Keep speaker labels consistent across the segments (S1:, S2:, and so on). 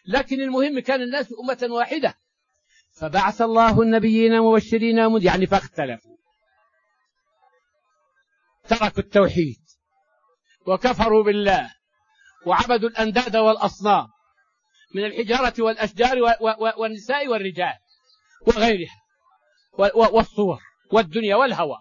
S1: لكن المهم كان الناس أمة واحدة. فبعث الله النبيين مبشرين يعني فاختلفوا، تركوا التوحيد وكفروا بالله وعبدوا الأنداد والأصنام من الحجارة والأشجار والنساء والرجال وغيرها والصور والدنيا والهوى.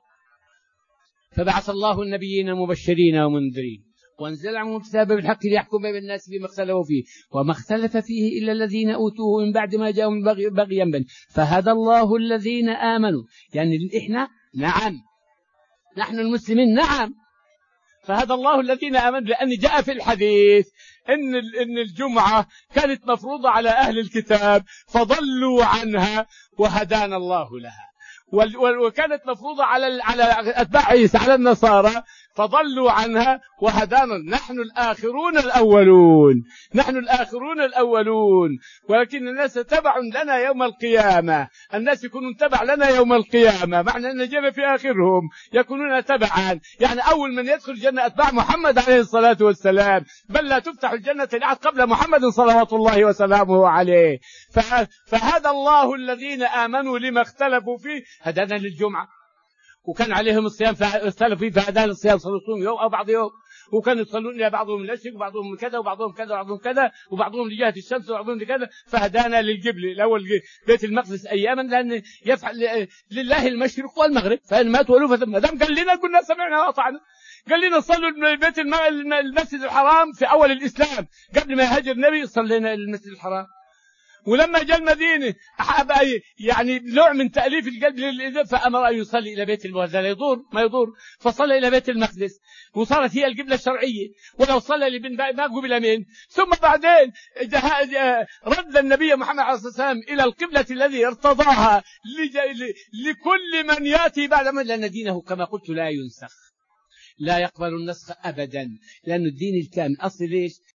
S1: فبعث الله النبيين مبشرين ومنذرين وانزل عنهم الكتاب بالحق ليحكم بين الناس فيما اختلفوا فيه وما اختلف فيه إلا الذين أوتوه من بعد ما جاءهم بغيا بينهم فهدى الله الذين آمنوا. يعني إحنا نعم، نحن المسلمين نعم، فهدى الله الذين آمنوا، لأن جاء في الحديث إن الجمعة كانت مفروضة على أهل الكتاب فضلوا عنها وهدانا الله لها، وكانت مفروضة على أتباع عيسى على النصارى فضلوا عنها وهدانا. نحن الآخرون الأولون، نحن الآخرون الأولون، ولكن الناس تبع لنا يوم القيامة، الناس يكونون تبع لنا يوم القيامة، معنى أن جينا في آخرهم يكونون تبعا. يعني أول من يدخل الجنة أتباع محمد عليه الصلاة والسلام، بل لا تفتح الجنة لأحد قبل محمد صلوات الله وسلامه عليه. فهدى الله الذين آمنوا لما اختلفوا فيه، هدانا للجمعة، وكان عليهم الصيام فاختلفوا فيه فهدانا الصيام، صلوا يوم أو بعض يوم، وكانوا يصلون إلى بعضهم المشرق وبعضهم من كذا وبعضهم كذا وبعضهم كذا وبعضهم لجهة الشمس وبعضهم لكذا. فهدانا للقبل الأول بيت المقدس أياما، لأن يفعل لله المشرق والمغرب، فإن ما تولوا فما دام قال لنا قلنا سمعنا وأطعنا. قال لنا صلوا بيت المسجد الحرام في أول الإسلام قبل ما يهاجر النبي، صلينا المسجد الحرام. ولما جاء المدينة أحب يعني نوع من تأليف القلب للإذن، فأمر أن يصلي إلى بيت المقدس، لا يضر ما يضر، فصلى إلى بيت المقدس وصارت هي القبلة الشرعية، ولو صلى لبن ما قبل منه. ثم بعدين رد النبي محمد عليه الصلاة والسلام إلى القبلة الذي ارتضاها لكل من يأتي بعد من، لأن دينه كما قلت لا ينسخ، لا يقبل النسخ أبدا، لأن الدين الكامل أصل ليش؟